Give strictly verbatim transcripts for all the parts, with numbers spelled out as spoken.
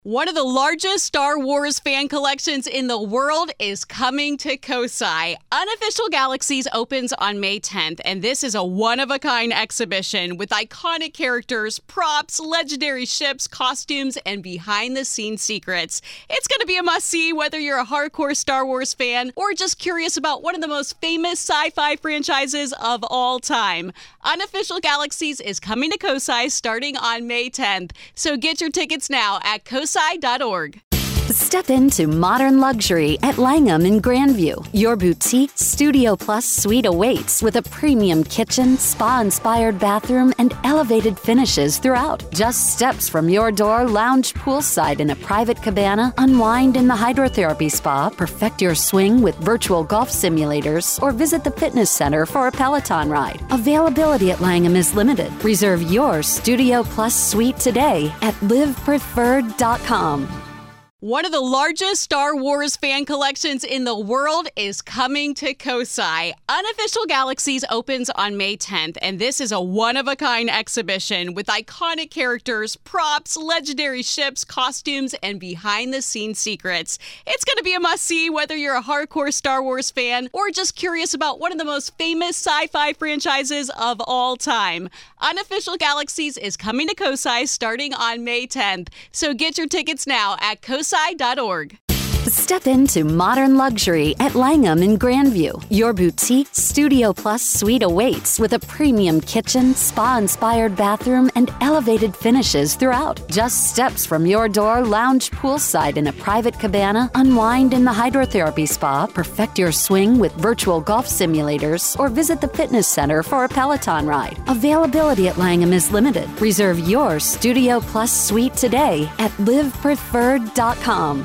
One of the largest Star Wars fan collections in the world is coming to Kosai. Unofficial Galaxies opens on May tenth, and this is a one-of-a-kind exhibition with iconic characters, props, legendary ships, costumes, and behind-the-scenes secrets. It's going to be a must-see whether you're a hardcore Star Wars fan or just curious about one of the most famous sci-fi franchises of all time. Unofficial Galaxies is coming to Kosai starting on May tenth, so get your tickets now at kosai dot org. Step into modern luxury at Langham in Grandview. Your boutique Studio Plus suite awaits with a premium kitchen, spa-inspired bathroom, and elevated finishes throughout. Just steps from your door, lounge poolside in a private cabana, unwind in the hydrotherapy spa, perfect your swing with virtual golf simulators, or visit the fitness center for a Peloton ride. Availability at Langham is limited. Reserve your Studio Plus suite today at live preferred dot com. One of the largest Star Wars fan collections in the world is coming to Kosai. Unofficial Galaxies opens on May tenth, and this is a one-of-a-kind exhibition with iconic characters, props, legendary ships, costumes, and behind-the-scenes secrets. It's going to be a must-see whether you're a hardcore Star Wars fan or just curious about one of the most famous sci-fi franchises of all time. Unofficial Galaxies is coming to Kosai starting on May tenth, so get your tickets now at kosai dot org. Step into modern luxury at Langham in Grandview. Your boutique Studio Plus suite awaits with a premium kitchen, spa-inspired bathroom, and elevated finishes throughout. Just steps from your door, lounge poolside in a private cabana, unwind in the hydrotherapy spa, perfect your swing with virtual golf simulators, or visit the fitness center for a Peloton ride. Availability at Langham is limited. Reserve your Studio Plus suite today at live preferred dot com.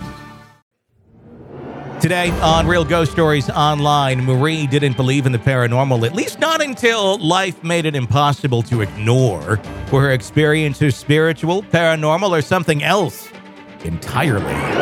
Today on Real Ghost Stories Online, Marie didn't believe in the paranormal, at least not until life made it impossible to ignore. Were her experiences spiritual, paranormal, or something else entirely?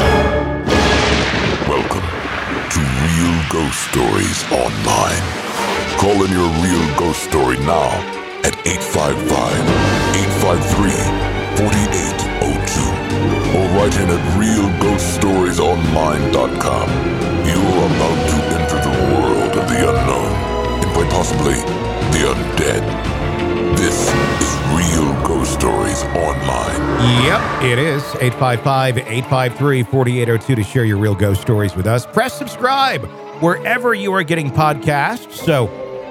Welcome to Real Ghost Stories Online. Call in your real ghost story now at eight five five, eight five three, four eight zero two. Or write in at real ghost stories online dot com. You are about to enter the world of the unknown, and quite possibly the undead. This is Real Ghost Stories Online. Yep, it is. eight five five, eight five three, four eight zero two to share your real ghost stories with us. Press subscribe wherever you are getting podcasts, so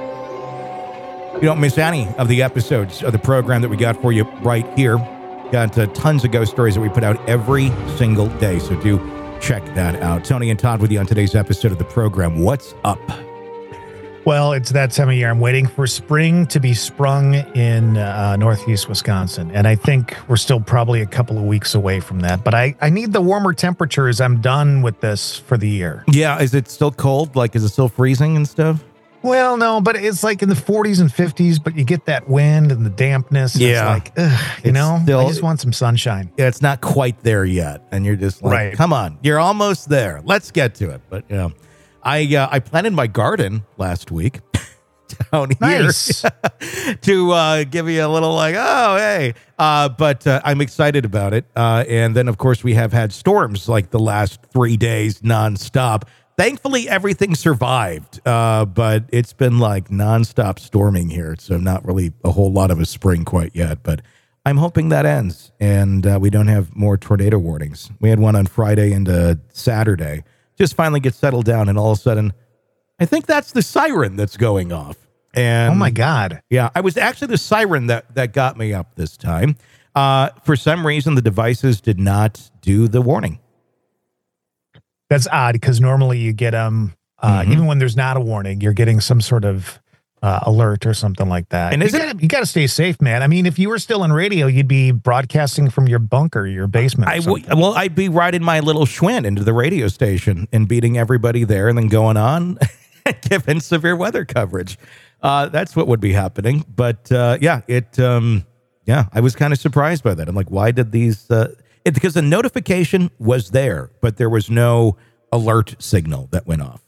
you don't miss any of the episodes of the program that we got for you right here. Got uh, tons of ghost stories that we put out every single day, so do check that out. Tony and Todd with you on today's episode of the program. What's up? Well, it's that time of year. I'm waiting for spring to be sprung in uh, northeast Wisconsin, and I think we're still probably a couple of weeks away from that. But I, I need the warmer temperatures. I'm done with this for the year. Yeah, is it still cold? Like, is it still freezing and stuff? Well, no, but it's like in the forties and fifties, but you get that wind and the dampness. Yeah. It's like, ugh, you It's know, still- I just want some sunshine. Yeah, it's not quite there yet, and you're just like, Right. come on, you're almost there. Let's get to it. But you know, I uh, I planted my garden last week down Nice. here to uh, give you a little like, oh hey, uh, but uh, I'm excited about it. Uh, and then of course we have had storms like the last three days nonstop. Thankfully, everything survived, uh, but it's been like nonstop storming here, so not really a whole lot of a spring quite yet, but I'm hoping that ends, and uh, we don't have more tornado warnings. We had one on Friday and uh, Saturday. Just finally get settled down, and all of a sudden, I think that's the siren that's going off. And Oh, my God. yeah, I was actually the siren that, that got me up this time. Uh, for some reason, the devices did not do the warning. That's odd because normally you get them, uh, Mhm. even when there's not a warning, you're getting some sort of uh, alert or something like that. And you is it- gotta, you got to stay safe, man. I mean, if you were still in radio, you'd be broadcasting from your bunker, your basement. Or I w- something. well, I'd be riding my little Schwinn into the radio station and beating everybody there and then going on and giving severe weather coverage. Uh, that's what would be happening. But uh, yeah, it, um, yeah, I was kind of surprised by that. I'm like, why did these, uh, it, because the notification was there, but there was no alert signal that went off.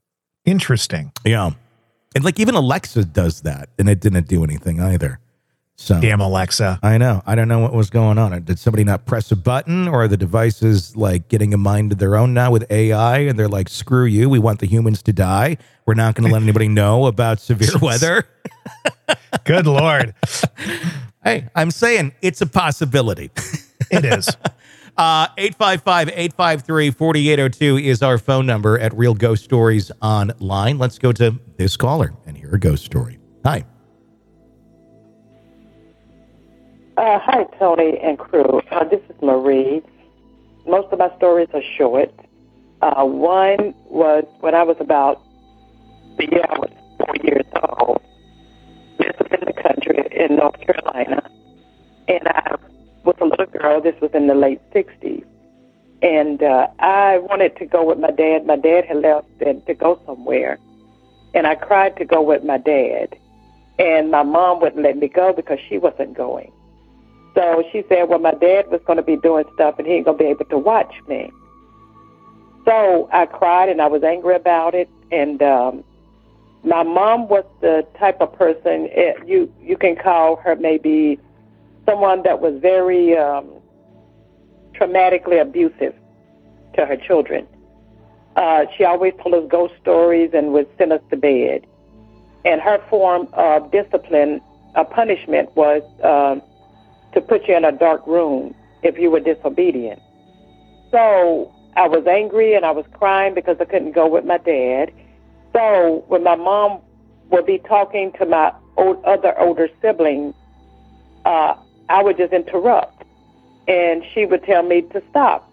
Interesting. Yeah. And like even Alexa does that and it didn't do anything either. So damn Alexa. I know. I don't know what was going on. Did somebody not press a button, or are the devices like getting a mind of their own now with A I? And they're like, screw you. We want the humans to die. We're not going to let anybody know about severe weather. Good Lord. Hey, I'm saying it's a possibility. It is. Uh, eight five five, eight five three, four eight zero two is our phone number at Real Ghost Stories Online. Let's go to this caller and hear a ghost story. Hi. Uh, hi, Tony and crew. Uh, this is Marie. Most of my stories are short. Uh, one was when I was about, the year I was four years old. This was in the country in North Carolina. And I was a little girl. This was in the late sixties. And uh, I wanted to go with my dad. My dad had left and to go somewhere. And I cried to go with my dad. And my mom wouldn't let me go because she wasn't going. So she said, well, my dad was going to be doing stuff and he ain't going to be able to watch me. So I cried and I was angry about it. And um, my mom was the type of person, it, you, you can call her maybe someone that was very um, traumatically abusive to her children. Uh, she always told us ghost stories and would send us to bed. And her form of discipline, a punishment was... Um, to put you in a dark room if you were disobedient. So I was angry and I was crying because I couldn't go with my dad. So when my mom would be talking to my old, other older siblings, uh, I would just interrupt. And she would tell me to stop.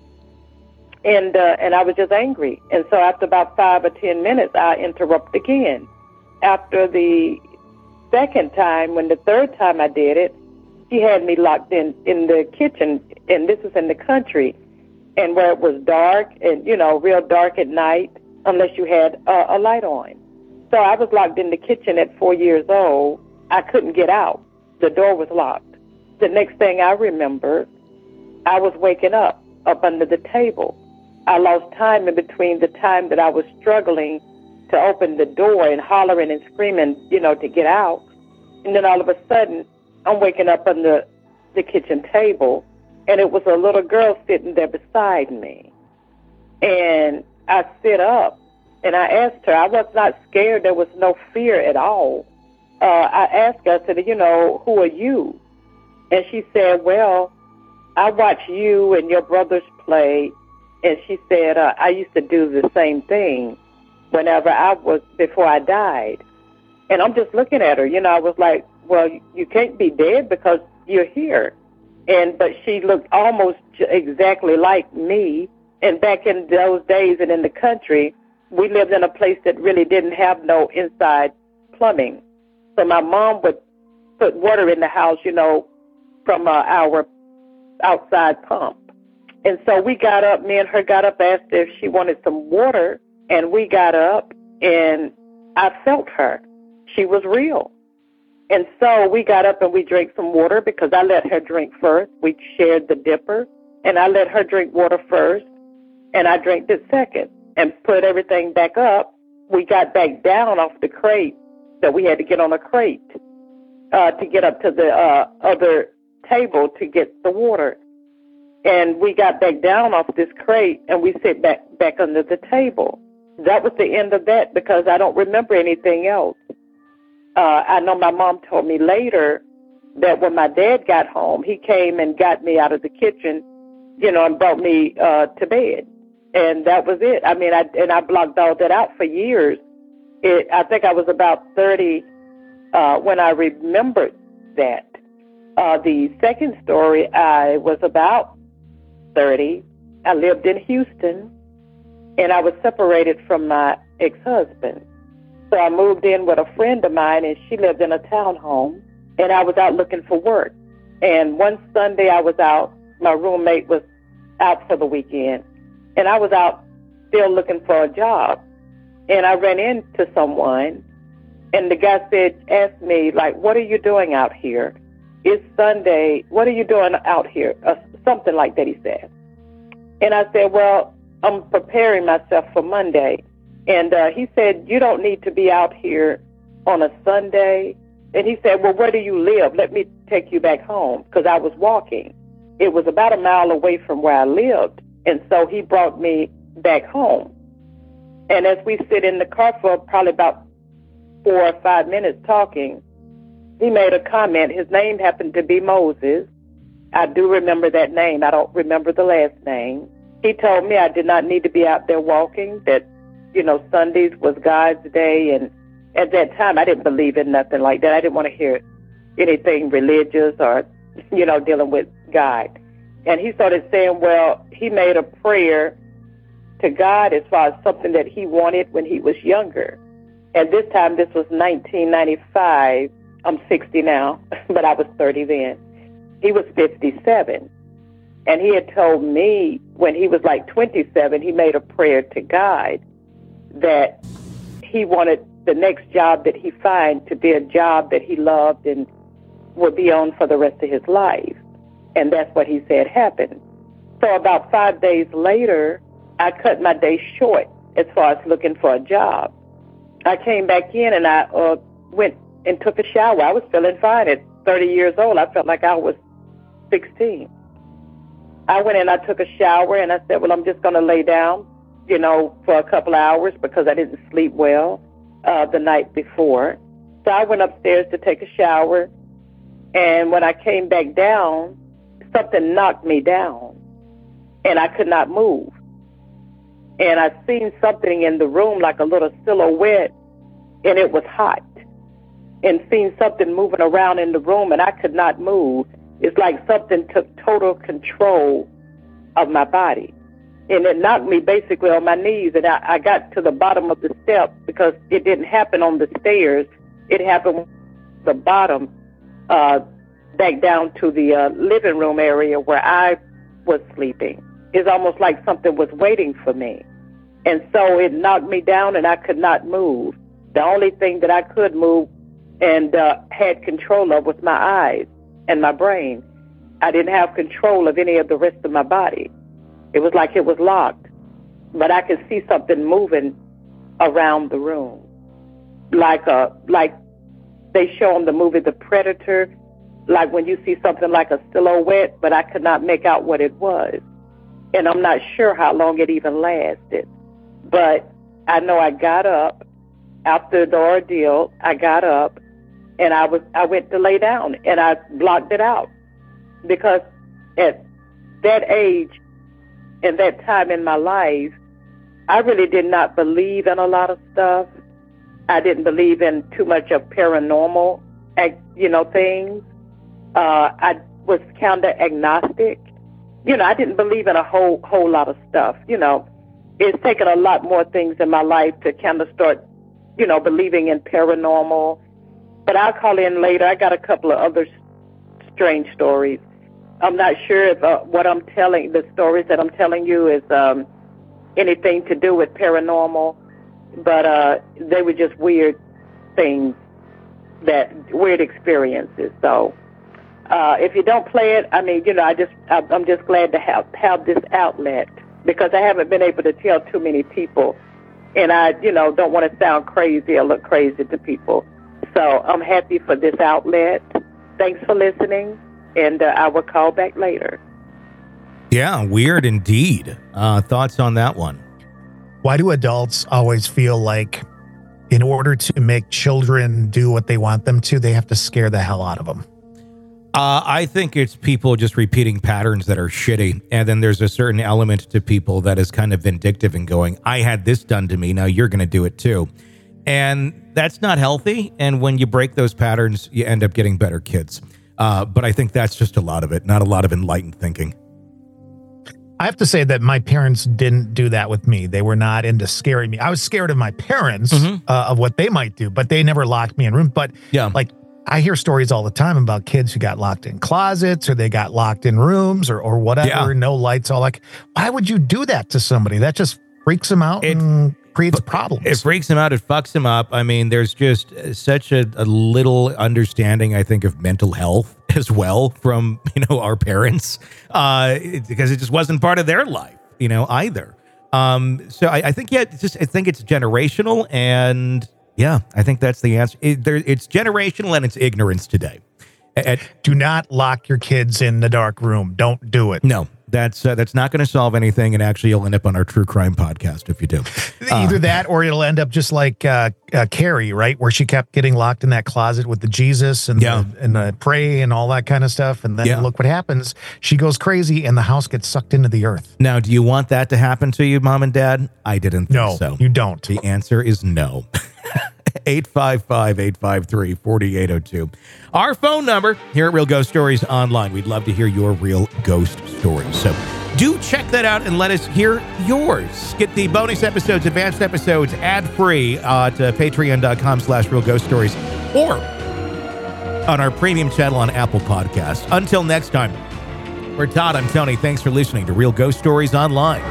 And uh, and I was just angry. And so after about five or ten minutes, I interrupt again. After the second time, when the third time I did it, she had me locked in, in the kitchen, and this was in the country, and where it was dark and, you know, real dark at night, unless you had uh, a light on. So I was locked in the kitchen at four years old. I couldn't get out. The door was locked. The next thing I remember, I was waking up, up under the table. I lost time in between the time that I was struggling to open the door and hollering and screaming, you know, to get out. And then all of a sudden, I'm waking up on the, the kitchen table, and it was a little girl sitting there beside me. And I sit up, and I asked her, I was not scared. There was no fear at all. Uh, I asked her, I said, you know, who are you? And she said, well, I watch you and your brothers play. And she said, uh, I used to do the same thing whenever I was, before I died. And I'm just looking at her, you know, I was like, well, you can't be dead because you're here. And but she looked almost exactly like me. And back in those days and in the country, we lived in a place that really didn't have no inside plumbing. So my mom would put water in the house, you know, from uh, our outside pump. And so we got up, me and her got up, asked if she wanted some water. And we got up, and I felt her. She was real. And so we got up and we drank some water because I let her drink first. We shared the dipper, and I let her drink water first, and I drank it second and put everything back up. We got back down off the crate, so we had to get on a crate uh, to get up to the uh, other table to get the water. And we got back down off this crate, and we sit back, back under the table. That was the end of that because I don't remember anything else. Uh, I know my mom told me later that when my dad got home, he came and got me out of the kitchen, you know, and brought me uh, to bed. And that was it. I mean, I and I blocked all that out for years. It, I think I was about thirty uh, when I remembered that. Uh, the second story, I was about thirty. I lived in Houston, and I was separated from my ex-husband. So I moved in with a friend of mine, and she lived in a townhome, and I was out looking for work. And one Sunday I was out, my roommate was out for the weekend, and I was out still looking for a job. And I ran into someone, and the guy said, asked me, like, what are you doing out here? It's Sunday. What are you doing out here? Uh, something like that, he said. And I said, well, I'm preparing myself for Monday. And uh, he said, you don't need to be out here on a Sunday. And he said, well, where do you live? Let me take you back home, because I was walking. It was about a mile away from where I lived. And so he brought me back home. And as we sit in the car for probably about four or five minutes talking, he made a comment. His name happened to be Moses. I do remember that name. I don't remember the last name. He told me I did not need to be out there walking, that, you know, Sundays was God's day. And at that time, I didn't believe in nothing like that. I didn't want to hear anything religious or, you know, dealing with God. And he started saying, well, he made a prayer to God as far as something that he wanted when he was younger. And this time, this was nineteen ninety-five. I'm sixty now, but I was thirty then. He was fifty-seven. And he had told me when he was like twenty-seven, he made a prayer to God that he wanted the next job that he find to be a job that he loved and would be on for the rest of his life. And that's what he said happened. So about five days later, I cut my day short as far as looking for a job. I came back in and I uh, went and took a shower. I was feeling fine at thirty years old. I felt like I was sixteen. I went in, I took a shower, and I said, well, I'm just going to lay down, you know, for a couple hours because I didn't sleep well uh, the night before. So I went upstairs to take a shower, and when I came back down, something knocked me down, and I could not move. And I seen something in the room like a little silhouette, and it was hot. And seen something moving around in the room, and I could not move. It's like something took total control of my body. And it knocked me basically on my knees, and I, I got to the bottom of the step because it didn't happen on the stairs. It happened at the bottom, uh, back down to the uh, living room area where I was sleeping. It's almost like something was waiting for me. And so it knocked me down, and I could not move. The only thing that I could move and uh, had control of was my eyes and my brain. I didn't have control of any of the rest of my body. It was like it was locked. But I could see something moving around the room. Like a, like they show in the movie The Predator, like when you see something like a silhouette, but I could not make out what it was. And I'm not sure how long it even lasted. But I know I got up after the ordeal. I got up and I was I went to lay down, and I blocked it out because at that age and that time in my life, I really did not believe in a lot of stuff. I didn't believe in too much of paranormal, you know, things. Uh, I was kind of agnostic. You know, I didn't believe in a whole whole lot of stuff. You know, it's taken a lot more things in my life to kind of start, you know, believing in paranormal. But I'll call in later. I got a couple of other strange stories. I'm not sure if uh, what I'm telling, the stories that I'm telling you is um, anything to do with paranormal, but uh, they were just weird things, that weird experiences. So uh, if you don't play it, I mean, you know, I just, I'm just glad to have, have this outlet because I haven't been able to tell too many people. And I, you know, don't want to sound crazy or look crazy to people. So I'm happy for this outlet. Thanks for listening, and uh, I will call back later. Yeah, weird indeed. Uh, thoughts on that one? Why do adults always feel like in order to make children do what they want them to, they have to scare the hell out of them? Uh, I think it's people just repeating patterns that are shitty. And then there's a certain element to people that is kind of vindictive and going, I had this done to me, now you're going to do it too. And that's not healthy. And when you break those patterns, you end up getting better kids. Uh, but I think that's just a lot of it, not a lot of enlightened thinking. I have to say that my parents didn't do that with me. They were not into scaring me. I was scared of my parents, mm-hmm. uh, of what they might do, but they never locked me in rooms. But yeah, like I hear stories all the time about kids who got locked in closets or they got locked in rooms or, or whatever, yeah. no lights, all like, why would you do that to somebody? That just freaks them out it, and creates problems. It freaks them out. It fucks them up. I mean, there's just such a, a little understanding, I think, of mental health as well from, you know, our parents, uh, it, because it just wasn't part of their life, you know, either. Um, so I, I think, yeah, it's just, I think it's generational, and Yeah, I think that's the answer. It, there, it's generational and it's ignorance today. At, Do not lock your kids in the dark room. Don't do it. no, that's uh, that's not going to solve anything, and actually you'll end up on our true crime podcast if you do. Either Uh, that or it'll end up just like uh, uh, Carrie, right? Where she kept getting locked in that closet with the Jesus and, Yeah. the, and the pray and all that kind of stuff. And then Yeah. look what happens. She goes crazy and the house gets sucked into the earth. Now, do you want that to happen to you, Mom and Dad? I didn't think No, so. you don't. The answer is no. eight five five, eight five three, four eight zero two. Our phone number here at Real Ghost Stories Online. We'd love to hear your real ghost stories. So do check that out and let us hear yours. Get the bonus episodes, advanced episodes, ad-free at uh, patreon.com slash Real Ghost Stories or on our premium channel on Apple Podcasts. Until next time, for Todd, I'm Tony. Thanks for listening to Real Ghost Stories Online.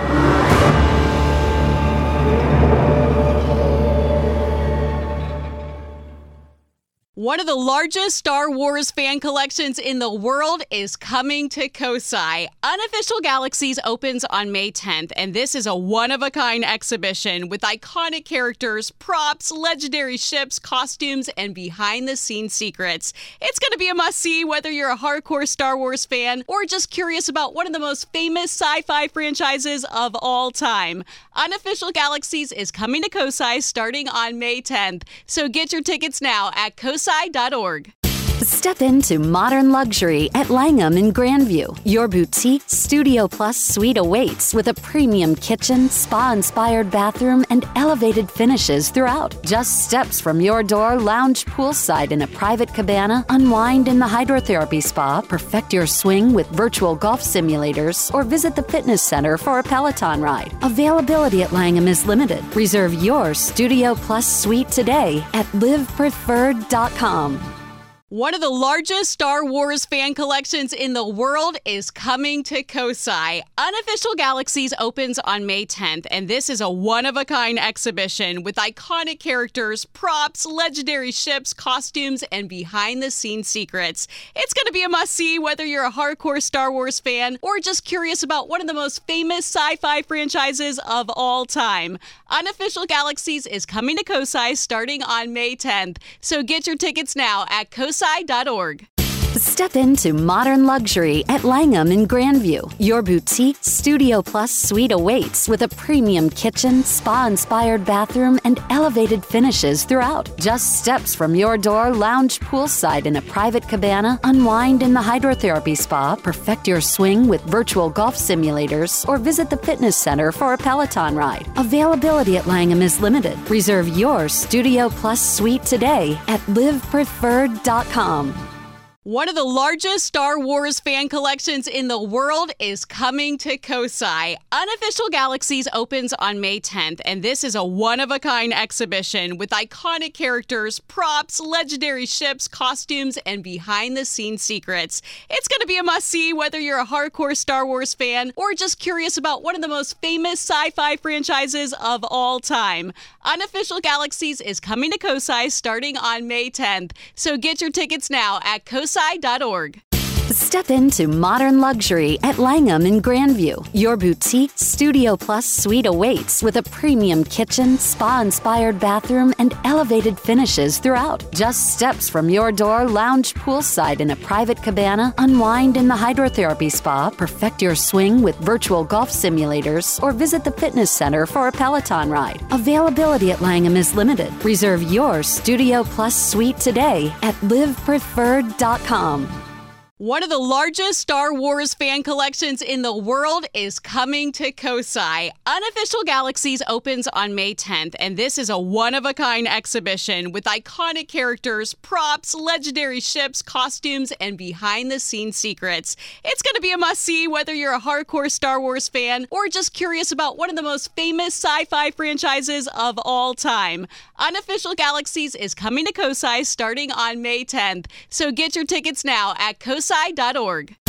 One of the largest Star Wars fan collections in the world is coming to Kosai. Unofficial Galaxies opens on May tenth, and this is a one-of-a-kind exhibition with iconic characters, props, legendary ships, costumes, and behind-the-scenes secrets. It's going to be a must-see whether you're a hardcore Star Wars fan or just curious about one of the most famous sci-fi franchises of all time. Unofficial Galaxies is coming to Kosai starting on May tenth, so get your tickets now at kosai dot org. Step into modern luxury at Langham in Grandview. Your boutique Studio Plus suite awaits with a premium kitchen, spa-inspired bathroom, and elevated finishes throughout. Just steps from your door, lounge poolside in a private cabana, unwind in the hydrotherapy spa, perfect your swing with virtual golf simulators, or visit the fitness center for a Peloton ride. Availability at Langham is limited. Reserve your Studio Plus suite today at live preferred dot com. One of the largest Star Wars fan collections in the world is coming to Kosai. Unofficial Galaxies opens on May tenth, and this is a one-of-a-kind exhibition with iconic characters, props, legendary ships, costumes, and behind-the-scenes secrets. It's going to be a must-see whether you're a hardcore Star Wars fan or just curious about one of the most famous sci-fi franchises of all time. Unofficial Galaxies is coming to Kosai starting on May tenth, so get your tickets now at kosai dot org. Step into modern luxury at Langham in Grandview. Your boutique Studio Plus suite awaits with a premium kitchen, spa-inspired bathroom, and elevated finishes throughout. Just steps from your door, lounge poolside in a private cabana, unwind in the hydrotherapy spa, perfect your swing with virtual golf simulators, or visit the fitness center for a Peloton ride. Availability at Langham is limited. Reserve your Studio Plus suite today at live preferred dot com. One of the largest Star Wars fan collections in the world is coming to Kosai. Unofficial Galaxies opens on May tenth, and this is a one-of-a-kind exhibition with iconic characters, props, legendary ships, costumes, and behind-the-scenes secrets. It's going to be a must-see whether you're a hardcore Star Wars fan or just curious about one of the most famous sci-fi franchises of all time. Unofficial Galaxies is coming to Kosai starting on May tenth, so get your tickets now at kosai dot org. Step into modern luxury at Langham in Grandview. Your boutique Studio Plus suite awaits with a premium kitchen, spa-inspired bathroom, and elevated finishes throughout. Just steps from your door, lounge poolside in a private cabana, unwind in the hydrotherapy spa, perfect your swing with virtual golf simulators, or visit the fitness center for a Peloton ride. Availability at Langham is limited. Reserve your Studio Plus suite today at live preferred dot com. One of the largest Star Wars fan collections in the world is coming to Kosai. Unofficial Galaxies opens on May tenth, and this is a one-of-a-kind exhibition with iconic characters, props, legendary ships, costumes, and behind-the-scenes secrets. It's going to be a must-see whether you're a hardcore Star Wars fan or just curious about one of the most famous sci-fi franchises of all time. Unofficial Galaxies is coming to Kosai starting on May tenth, so get your tickets now at kosai dot org.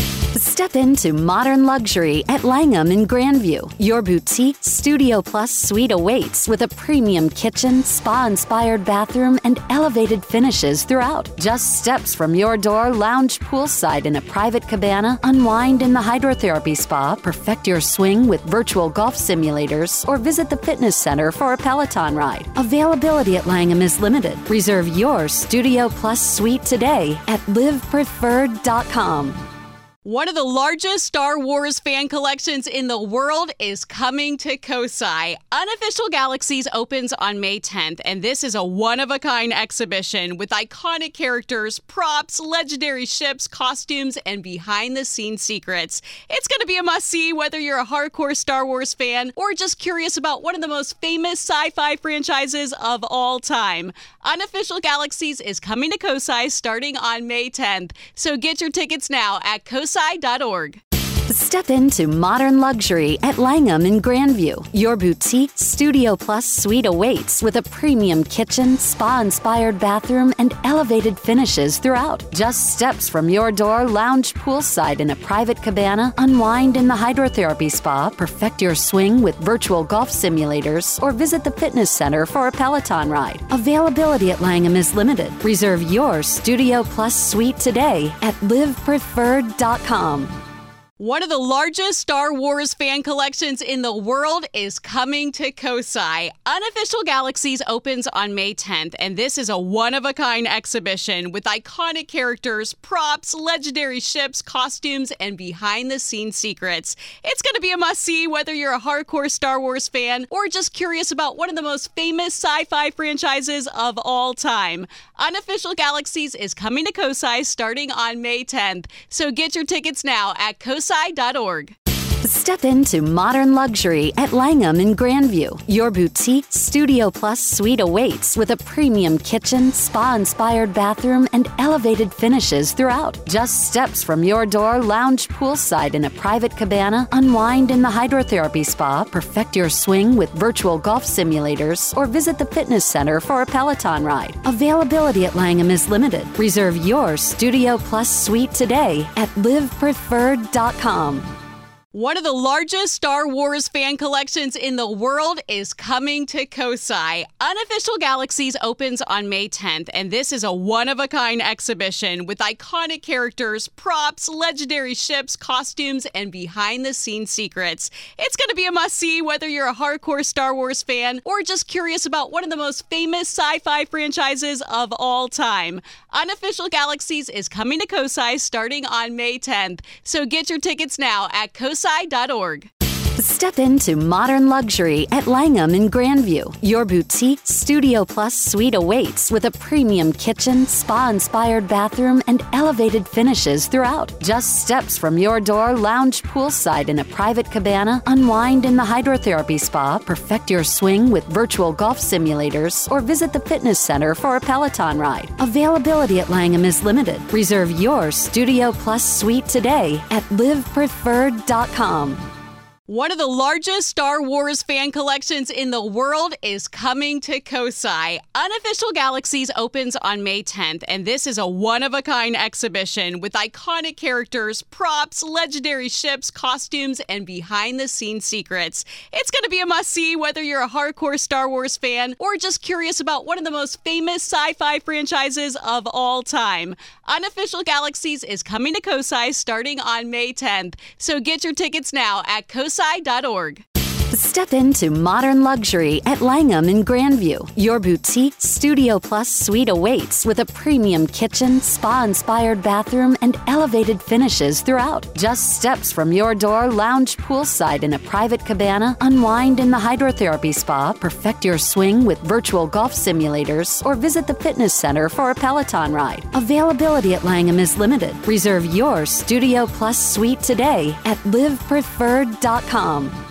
Step into modern luxury at Langham in Grandview. Your boutique Studio Plus suite awaits with a premium kitchen, spa-inspired bathroom, and elevated finishes throughout. Just steps from your door, lounge poolside in a private cabana, unwind in the hydrotherapy spa, perfect your swing with virtual golf simulators, or visit the fitness center for a Peloton ride. Availability at Langham is limited. Reserve your Studio Plus suite today at live preferred dot com. One of the largest Star Wars fan collections in the world is coming to Kosai. Unofficial Galaxies opens on May tenth, and this is a one-of-a-kind exhibition with iconic characters, props, legendary ships, costumes, and behind-the-scenes secrets. It's going to be a must-see whether you're a hardcore Star Wars fan or just curious about one of the most famous sci-fi franchises of all time. Unofficial Galaxies is coming to Kosai starting on May tenth, so get your tickets now at kosai dot org. Step into modern luxury at Langham in Grandview. Your boutique Studio Plus suite awaits with a premium kitchen, spa-inspired bathroom, and elevated finishes throughout. Just steps from your door, lounge poolside in a private cabana, unwind in the hydrotherapy spa, perfect your swing with virtual golf simulators, or visit the fitness center for a Peloton ride. Availability at Langham is limited. Reserve your Studio Plus suite today at live preferred dot com. One of the largest Star Wars fan collections in the world is coming to Kosai. Unofficial Galaxies opens on May tenth, and this is a one-of-a-kind exhibition with iconic characters, props, legendary ships, costumes, and behind-the-scenes secrets. It's going to be a must-see whether you're a hardcore Star Wars fan or just curious about one of the most famous sci-fi franchises of all time. Unofficial Galaxies is coming to Kosai starting on May tenth, so get your tickets now at kosai dot org. Step into modern luxury at Langham in Grandview. Your boutique Studio Plus suite awaits with a premium kitchen, spa-inspired bathroom, and elevated finishes throughout. Just steps from your door, lounge poolside in a private cabana, unwind in the hydrotherapy spa, perfect your swing with virtual golf simulators, or visit the fitness center for a Peloton ride. Availability at Langham is limited. Reserve your Studio Plus suite today at live preferred dot com. One of the largest Star Wars fan collections in the world is coming to Kosai. Unofficial Galaxies opens on May tenth, and this is a one-of-a-kind exhibition with iconic characters, props, legendary ships, costumes, and behind-the-scenes secrets. It's going to be a must-see whether you're a hardcore Star Wars fan or just curious about one of the most famous sci-fi franchises of all time. Unofficial Galaxies is coming to Kosai starting on May tenth, so get your tickets now at kosai dot org. Step into modern luxury at Langham in Grandview. Your boutique Studio Plus suite awaits with a premium kitchen, spa-inspired bathroom, and elevated finishes throughout. Just steps from your door, lounge poolside in a private cabana, unwind in the hydrotherapy spa, perfect your swing with virtual golf simulators, or visit the fitness center for a Peloton ride. Availability at Langham is limited. Reserve your Studio Plus suite today at live preferred dot com. One of the largest Star Wars fan collections in the world is coming to Kosai. Unofficial Galaxies opens on May tenth, and this is a one-of-a-kind exhibition with iconic characters, props, legendary ships, costumes, and behind-the-scenes secrets. It's going to be a must-see whether you're a hardcore Star Wars fan or just curious about one of the most famous sci-fi franchises of all time. Unofficial Galaxies is coming to Kosai starting on May tenth, so get your tickets now at kosai dot org. Step into modern luxury at Langham in Grandview. Your boutique Studio Plus suite awaits with a premium kitchen, spa-inspired bathroom, and elevated finishes throughout. Just steps from your door, lounge poolside in a private cabana, unwind in the hydrotherapy spa, perfect your swing with virtual golf simulators, or visit the fitness center for a Peloton ride. Availability at Langham is limited. Reserve your Studio Plus suite today at live preferred dot com.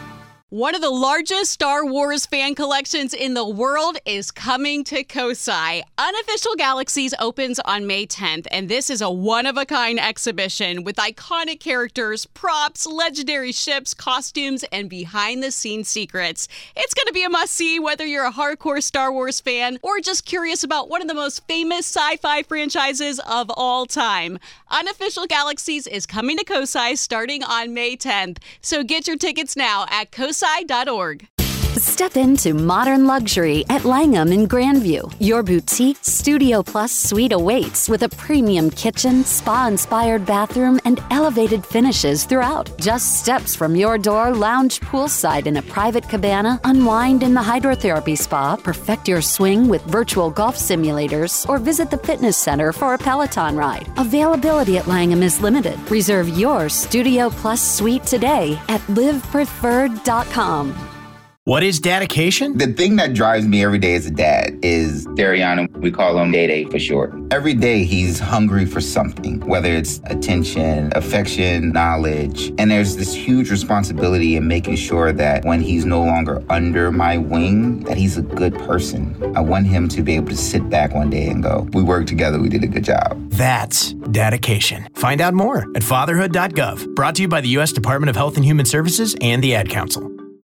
One of the largest Star Wars fan collections in the world is coming to Kosai. Unofficial Galaxies opens on May tenth, and this is a one-of-a-kind exhibition with iconic characters, props, legendary ships, costumes, and behind-the-scenes secrets. It's going to be a must-see whether you're a hardcore Star Wars fan or just curious about one of the most famous sci-fi franchises of all time. Unofficial Galaxies is coming to Kosai starting on May tenth, so get your tickets now at kosai dot org. Step into modern luxury at Langham in Grandview. Your boutique Studio Plus suite awaits with a premium kitchen, spa-inspired bathroom, and elevated finishes throughout. Just steps from your door, lounge poolside in a private cabana, unwind in the hydrotherapy spa, perfect your swing with virtual golf simulators, or visit the fitness center for a Peloton ride. Availability at Langham is limited. Reserve your Studio Plus suite today at live preferred dot com. What is dedication? The thing that drives me every day as a dad is Dariano. We call him Day Day for short. Every day he's hungry for something, whether it's attention, affection, knowledge. And there's this huge responsibility in making sure that when he's no longer under my wing, that he's a good person. I want him to be able to sit back one day and go, we worked together, we did a good job. That's dedication. Find out more at fatherhood dot gov. Brought to you by the U S Department of Health and Human Services and the Ad Council.